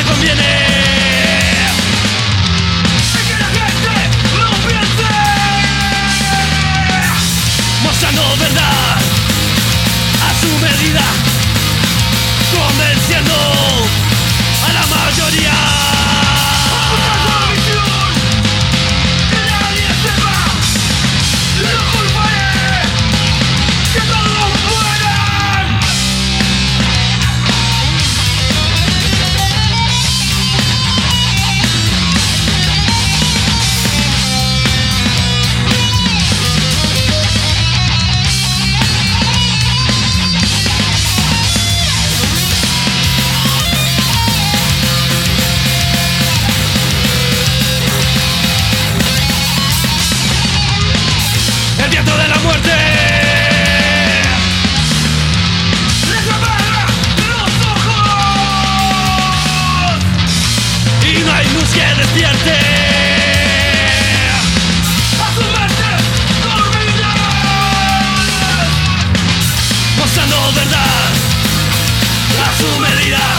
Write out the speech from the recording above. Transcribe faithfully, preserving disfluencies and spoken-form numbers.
le conviene. Es que la gente no piense, Mostrando verdad a su medida, convenciendo a la mayoría. buscando la visión, que nadie sepa. La culpa es que todos mueran. El viento de la muerte Les amarra los ojos. y no hay luz que despierte. A su mente dormida. Mostrando verdad a su medida.